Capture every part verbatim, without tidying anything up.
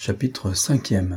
Chapitre cinquième.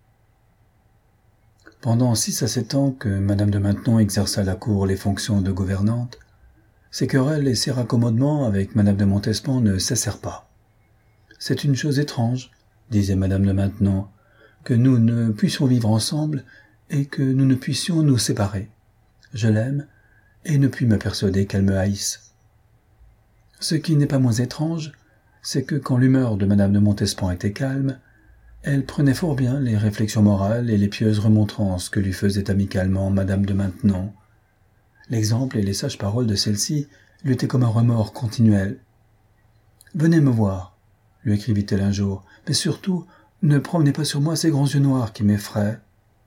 Pendant six à sept ans que Madame de Maintenon exerça à la cour les fonctions de gouvernante, ses querelles et ses raccommodements avec Madame de Montespan ne cessèrent pas. « C'est une chose étrange, disait Madame de Maintenon, que nous ne puissions vivre ensemble et que nous ne puissions nous séparer. Je l'aime et ne puis me persuader qu'elle me haïsse. Ce qui n'est pas moins étrange, c'est que quand l'humeur de Madame de Montespan était calme, elle prenait fort bien les réflexions morales et les pieuses remontrances que lui faisait amicalement Madame de Maintenon. L'exemple et les sages paroles de celle-ci luttaient comme un remords continuel. « Venez me voir, lui écrivit-elle un jour, mais surtout, ne promenez pas sur moi ces grands yeux noirs qui m'effraient. »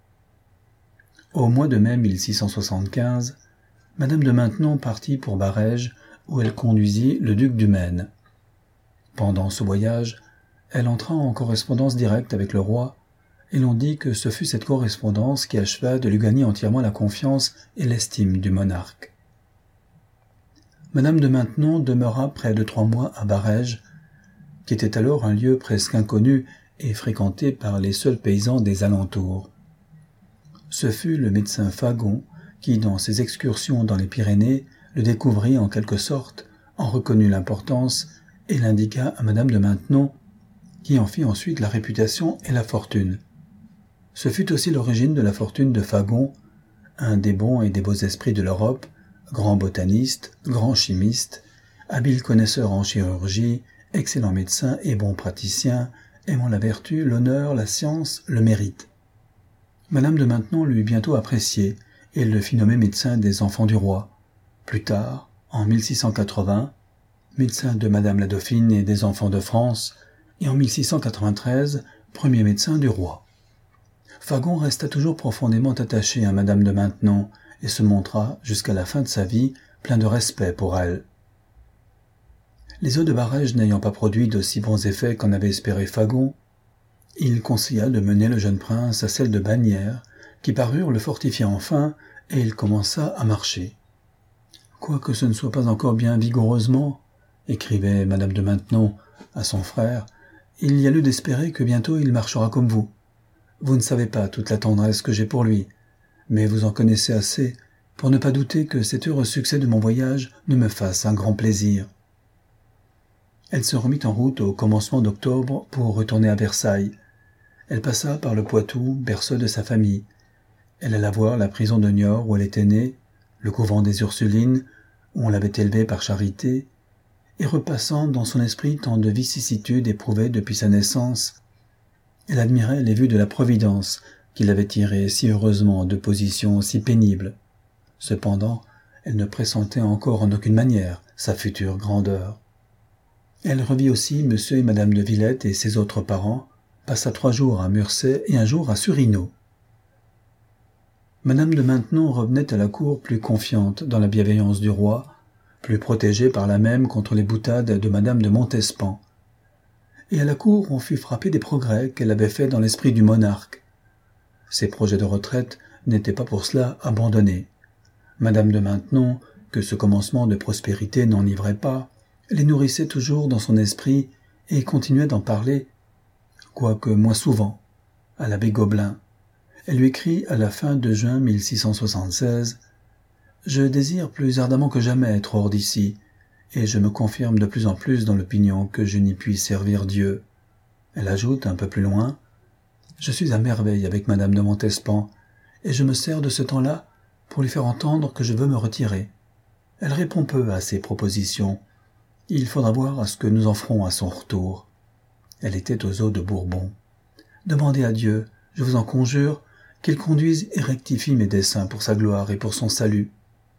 Au mois de mai mille six cent soixante-quinze, Madame de Maintenon partit pour Barèges, où elle conduisit le duc du Maine. Pendant ce voyage, elle entra en correspondance directe avec le roi, et l'on dit que ce fut cette correspondance qui acheva de lui gagner entièrement la confiance et l'estime du monarque. Madame de Maintenon demeura près de trois mois à Barèges, qui était alors un lieu presque inconnu et fréquenté par les seuls paysans des alentours. Ce fut le médecin Fagon qui, dans ses excursions dans les Pyrénées, le découvrit en quelque sorte, en reconnut l'importance et l'indiqua à Madame de Maintenon, qui en fit ensuite la réputation et la fortune. Ce fut aussi l'origine de la fortune de Fagon, un des bons et des beaux esprits de l'Europe, grand botaniste, grand chimiste, habile connaisseur en chirurgie, excellent médecin et bon praticien, aimant la vertu, l'honneur, la science, le mérite. Madame de Maintenon l'eut bientôt apprécié et le fit nommer médecin des enfants du roi. Plus tard, en mille six cent quatre-vingts, médecin de Madame la Dauphine et des enfants de France, et en mille six cent quatre-vingt-treize, premier médecin du roi. Fagon resta toujours profondément attaché à Madame de Maintenon et se montra, jusqu'à la fin de sa vie, plein de respect pour elle. Les eaux de Barèges n'ayant pas produit d'aussi bons effets qu'en avait espéré Fagon, il conseilla de mener le jeune prince à celle de Bagnères, qui parurent le fortifier enfin, et il commença à marcher. « Quoique ce ne soit pas encore bien vigoureusement, » écrivait Madame de Maintenon à son frère, « il y a lieu d'espérer que bientôt il marchera comme vous. Vous ne savez pas toute la tendresse que j'ai pour lui, mais vous en connaissez assez pour ne pas douter que cet heureux succès de mon voyage ne me fasse un grand plaisir. » Elle se remit en route au commencement d'octobre pour retourner à Versailles. Elle passa par le Poitou, berceau de sa famille. Elle alla voir la prison de Niort où elle était née, le couvent des Ursulines, où on l'avait élevée par charité, et repassant dans son esprit tant de vicissitudes éprouvées depuis sa naissance, elle admirait les vues de la Providence qui l'avait tirée si heureusement de positions si pénibles. Cependant, elle ne pressentait encore en aucune manière sa future grandeur. Elle revit aussi monsieur et madame de Villette et ses autres parents, passa trois jours à Murset et un jour à Surino. Madame de Maintenon revenait à la cour plus confiante dans la bienveillance du roi, plus protégée par la même contre les boutades de Madame de Montespan. Et à la cour on fut frappé des progrès qu'elle avait faits dans l'esprit du monarque. Ses projets de retraite n'étaient pas pour cela abandonnés. Madame de Maintenon, que ce commencement de prospérité n'enivrait pas, les nourrissait toujours dans son esprit et continuait d'en parler, quoique moins souvent, à l'abbé Gobelin. Elle lui écrit à la fin de juin mille six cent soixante-seize « Je désire plus ardemment que jamais être hors d'ici, et je me confirme de plus en plus dans l'opinion que je n'y puis servir Dieu. » Elle ajoute un peu plus loin « Je suis à merveille avec Madame de Montespan, et je me sers de ce temps-là pour lui faire entendre que je veux me retirer. Elle répond peu à ses propositions. Il faudra voir à ce que nous en ferons à son retour. » Elle était aux eaux de Bourbon. « Demandez à Dieu, je vous en conjure, qu'il conduise et rectifie mes desseins pour sa gloire et pour son salut. »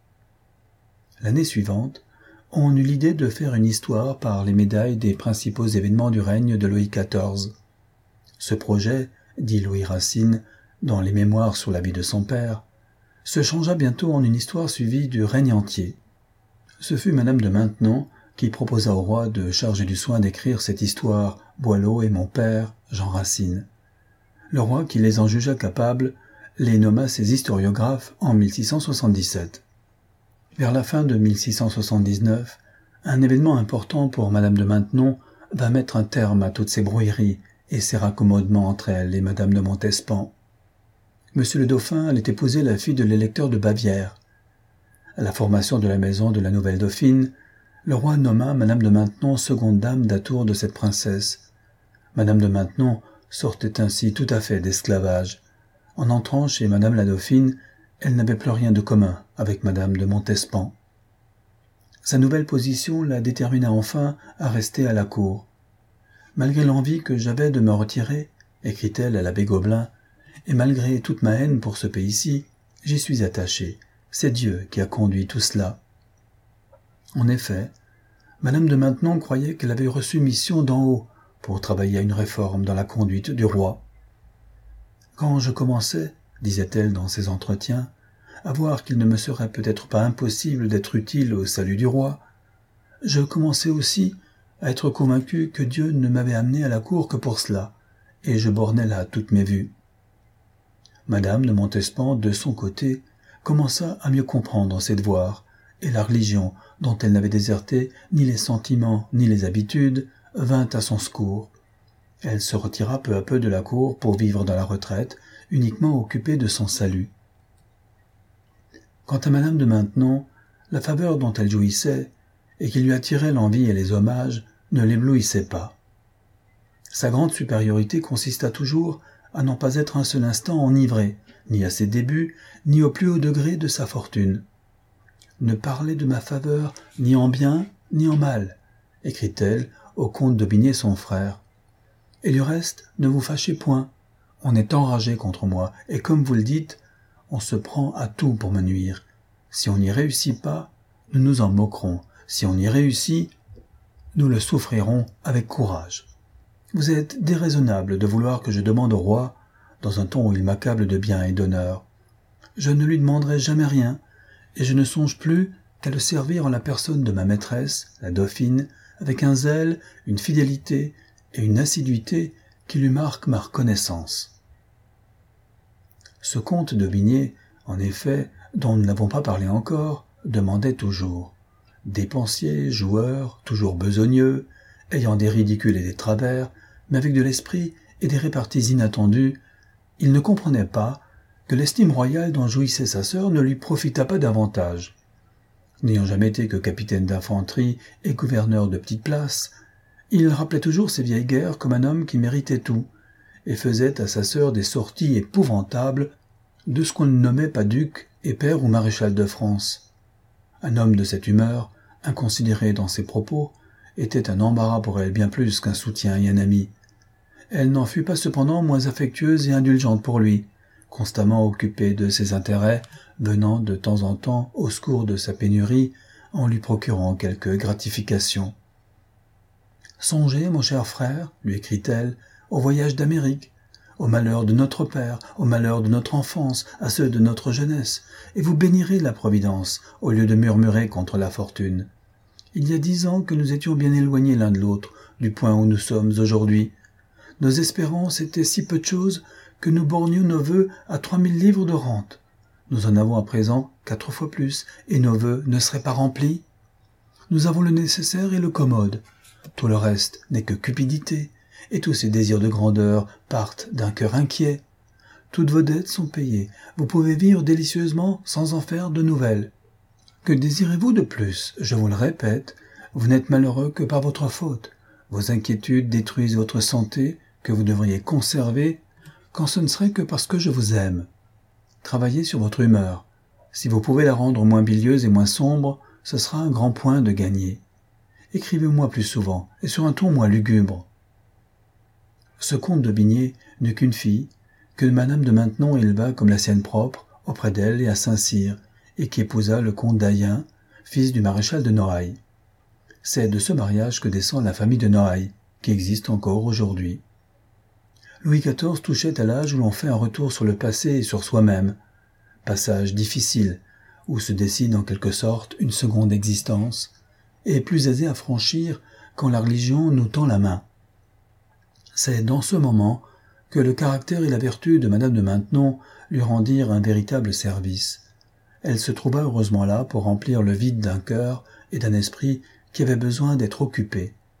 L'année suivante, on eut l'idée de faire une histoire par les médailles des principaux événements du règne de Louis quatorze. Ce projet, dit Louis Racine, dans les mémoires sur la vie de son père, se changea bientôt en une histoire suivie du règne entier. Ce fut Madame de Maintenon qui proposa au roi de charger du soin d'écrire cette histoire, Boileau et mon père, Jean Racine. Le roi, qui les en jugea capables, les nomma ses historiographes en mille six cent soixante-dix-sept. Vers la fin de mille six cent soixante-dix-neuf, un événement important pour Madame de Maintenon va mettre un terme à toutes ces brouilleries et serra commodement entre elle et madame de Montespan. Monsieur le dauphin allait épouser la fille de l'électeur de Bavière. À la formation de la maison de la nouvelle dauphine, le roi nomma madame de Maintenon seconde dame d'atour de cette princesse. Madame de Maintenon sortait ainsi tout à fait d'esclavage. En entrant chez madame la dauphine, elle n'avait plus rien de commun avec madame de Montespan. Sa nouvelle position la détermina enfin à rester à la cour. Malgré l'envie que j'avais de me retirer, écrit-elle à l'abbé Gobelin, et malgré toute ma haine pour ce pays-ci, j'y suis attachée. C'est Dieu qui a conduit tout cela. En effet, madame de Maintenon croyait qu'elle avait reçu mission d'en haut pour travailler à une réforme dans la conduite du roi. Quand je commençais, disait-elle dans ses entretiens, à voir qu'il ne me serait peut-être pas impossible d'être utile au salut du roi, je commençais aussi à être convaincu que Dieu ne m'avait amené à la cour que pour cela, et je bornais là toutes mes vues. Madame de Montespan, de son côté, commença à mieux comprendre ses devoirs, et la religion, dont elle n'avait déserté ni les sentiments ni les habitudes, vint à son secours. Elle se retira peu à peu de la cour pour vivre dans la retraite, uniquement occupée de son salut. Quant à madame de Maintenon, la faveur dont elle jouissait, et qui lui attirait l'envie et les hommages, ne l'éblouissait pas. Sa grande supériorité consista toujours à n'en pas être un seul instant enivrée, ni à ses débuts, ni au plus haut degré de sa fortune. « Ne parlez de ma faveur ni en bien, ni en mal », écrit-elle au comte d'Aubigné son frère. « Et du reste, ne vous fâchez point, on est enragé contre moi, et comme vous le dites, on se prend à tout pour me nuire. Si on n'y réussit pas, nous nous en moquerons. Si on y réussit, nous le souffrirons avec courage. Vous êtes déraisonnable de vouloir que je demande au roi, dans un ton où il m'accable de bien et d'honneur. Je ne lui demanderai jamais rien, et je ne songe plus qu'à le servir en la personne de ma maîtresse, la dauphine, avec un zèle, une fidélité et une assiduité qui lui marquent ma reconnaissance. » Ce comte d'Aubigné, en effet, dont nous n'avons pas parlé encore, demandait toujours. Dépensier, joueur, toujours besogneux, ayant des ridicules et des travers, mais avec de l'esprit et des réparties inattendues, il ne comprenait pas que l'estime royale dont jouissait sa sœur ne lui profitât pas davantage. N'ayant jamais été que capitaine d'infanterie et gouverneur de petite place, il rappelait toujours ses vieilles guerres comme un homme qui méritait tout, et faisait à sa sœur des sorties épouvantables de ce qu'on ne nommait pas duc et père ou maréchal de France. Un homme de cette humeur, inconsidéré dans ses propos, était un embarras pour elle bien plus qu'un soutien et un ami. Elle n'en fut pas cependant moins affectueuse et indulgente pour lui, constamment occupée de ses intérêts, venant de temps en temps au secours de sa pénurie en lui procurant quelques gratifications. « Songez, mon cher frère, lui écrit-elle, au voyage d'Amérique, au malheur de notre père, au malheur de notre enfance, à ceux de notre jeunesse, et vous bénirez la Providence, au lieu de murmurer contre la fortune. Il y a dix ans que nous étions bien éloignés l'un de l'autre, du point où nous sommes aujourd'hui. Nos espérances étaient si peu de choses que nous bornions nos vœux à trois mille livres de rente. Nous en avons à présent quatre fois plus, et nos vœux ne seraient pas remplis. Nous avons le nécessaire et le commode. Tout le reste n'est que cupidité, et tous ces désirs de grandeur partent d'un cœur inquiet. Toutes vos dettes sont payées, vous pouvez vivre délicieusement sans en faire de nouvelles. Que désirez-vous de plus? Je vous le répète, vous n'êtes malheureux que par votre faute. Vos inquiétudes détruisent votre santé, que vous devriez conserver, quand ce ne serait que parce que je vous aime. Travaillez sur votre humeur. Si vous pouvez la rendre moins bilieuse et moins sombre, ce sera un grand point de gagné. Écrivez-moi plus souvent, et sur un ton moins lugubre. Ce comte d'Aubigné n'eut qu'une fille, que madame de Maintenon éleva comme la sienne propre, auprès d'elle et à Saint-Cyr, et qui épousa le comte d'Ayen, fils du maréchal de Noailles. C'est de ce mariage que descend la famille de Noailles, qui existe encore aujourd'hui. Louis quatorze touchait à l'âge où l'on fait un retour sur le passé et sur soi-même, passage difficile, où se dessine en quelque sorte une seconde existence, et plus aisé à franchir quand la religion nous tend la main. C'est dans ce moment que le caractère et la vertu de madame de Maintenon lui rendirent un véritable service. Elle se trouva heureusement là pour remplir le vide d'un cœur et d'un esprit qui avaient besoin d'être occupés.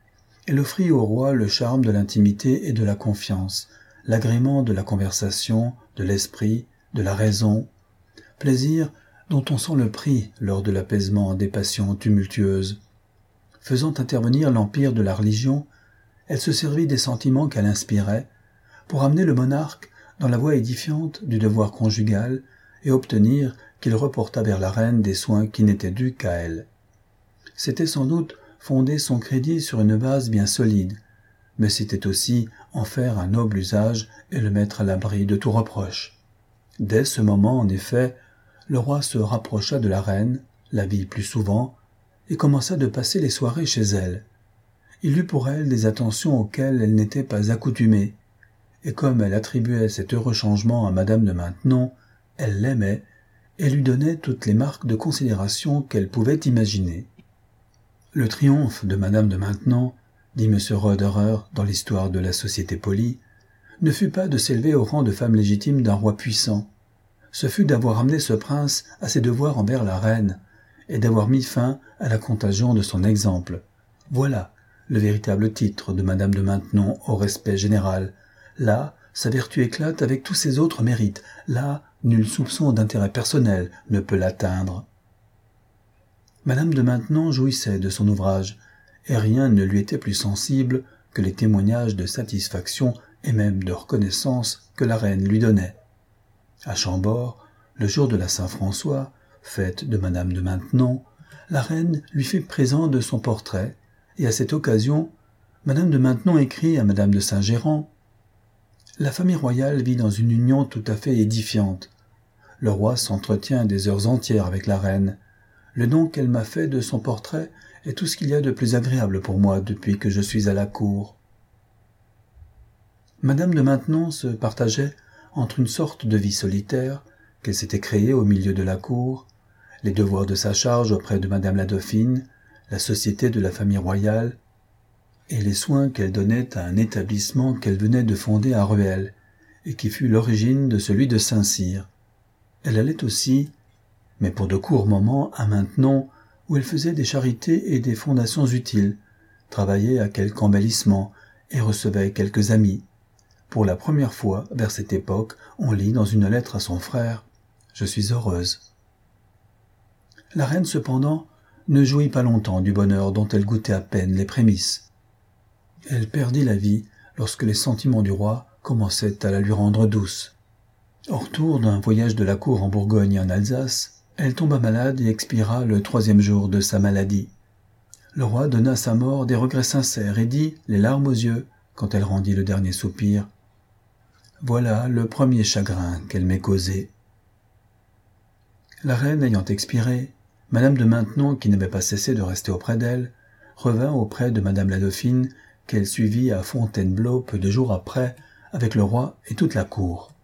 Elle offrit au roi le charme de l'intimité et de la confiance, l'agrément de la conversation, de l'esprit, de la raison, plaisir dont on sent le prix lors de l'apaisement des passions tumultueuses. Faisant intervenir l'empire de la religion, elle se servit des sentiments qu'elle inspirait pour amener le monarque dans la voie édifiante du devoir conjugal et obtenir qu'il reportât vers la reine des soins qui n'étaient dus qu'à elle. C'était sans doute fonder son crédit sur une base bien solide, mais c'était aussi en faire un noble usage et le mettre à l'abri de tout reproche. Dès ce moment, en effet, le roi se rapprocha de la reine, la vit plus souvent, et commença de passer les soirées chez elle. Il eut pour elle des attentions auxquelles elle n'était pas accoutumée, et comme elle attribuait cet heureux changement à Madame de Maintenon, elle l'aimait et lui donnait toutes les marques de considération qu'elle pouvait imaginer. Le triomphe de Madame de Maintenon, dit M. Roederer dans l'histoire de la société polie, ne fut pas de s'élever au rang de femme légitime d'un roi puissant. Ce fut d'avoir amené ce prince à ses devoirs envers la reine, et d'avoir mis fin à la contagion de son exemple. Voilà le véritable titre de Madame de Maintenon au respect général. Là, sa vertu éclate avec tous ses autres mérites. Là, nul soupçon d'intérêt personnel ne peut l'atteindre. Madame de Maintenon jouissait de son ouvrage, et rien ne lui était plus sensible que les témoignages de satisfaction et même de reconnaissance que la reine lui donnait. À Chambord, le jour de la Saint-François, fête de Madame de Maintenon, la reine lui fit présent de son portrait, et à cette occasion, Madame de Maintenon écrit à Madame de Saint-Géran « La famille royale vit dans une union tout à fait édifiante. Le roi s'entretient des heures entières avec la reine. Le don qu'elle m'a fait de son portrait est tout ce qu'il y a de plus agréable pour moi depuis que je suis à la cour. » Madame de Maintenon se partageait entre une sorte de vie solitaire qu'elle s'était créée au milieu de la cour, les devoirs de sa charge auprès de Madame la Dauphine, la société de la famille royale, et les soins qu'elle donnait à un établissement qu'elle venait de fonder à Rueil, et qui fut l'origine de celui de Saint-Cyr. Elle allait aussi, mais pour de courts moments, à Maintenon, où elle faisait des charités et des fondations utiles, travaillait à quelque embellissement et recevait quelques amis. Pour la première fois, vers cette époque, on lit dans une lettre à son frère « Je suis heureuse ». La reine, cependant, ne jouit pas longtemps du bonheur dont elle goûtait à peine les prémices. Elle perdit la vie lorsque les sentiments du roi commençaient à la lui rendre douce. Au retour d'un voyage de la cour en Bourgogne et en Alsace, elle tomba malade et expira le troisième jour de sa maladie. Le roi donna à sa mort des regrets sincères et dit, les larmes aux yeux, quand elle rendit le dernier soupir, « Voilà le premier chagrin qu'elle m'ait causé. » La reine ayant expiré, Madame de Maintenon, qui n'avait pas cessé de rester auprès d'elle, revint auprès de Madame la Dauphine, qu'elle suivit à Fontainebleau peu de jours après, avec le roi et toute la cour.